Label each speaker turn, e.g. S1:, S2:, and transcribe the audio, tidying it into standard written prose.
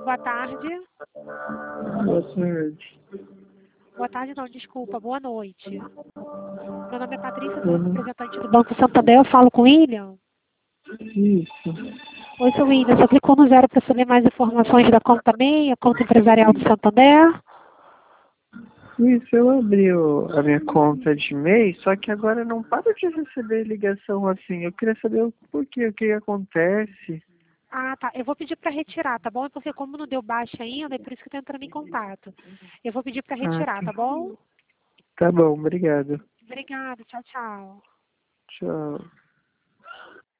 S1: boa tarde.
S2: Boa tarde.
S1: Boa tarde não, desculpa, boa noite. Meu nome é Patrícia, sou representante do Banco Santander, eu falo com o William.
S2: Isso.
S1: Oi, seu William, você clicou no 0 para saber mais informações da conta MEI, a conta empresarial do Santander?
S2: Isso, eu abri a minha conta de e-mail, só que agora eu não paro de receber ligação assim. Eu queria saber o porquê, o que acontece.
S1: Ah, tá. Eu vou pedir para retirar, tá bom? É porque como não deu baixa ainda, é por isso que eu tô entrando em contato. Eu vou pedir para
S2: Ah,
S1: retirar, tá bom?
S2: tá bom, obrigado.
S1: Obrigada, tchau, tchau.
S2: Tchau.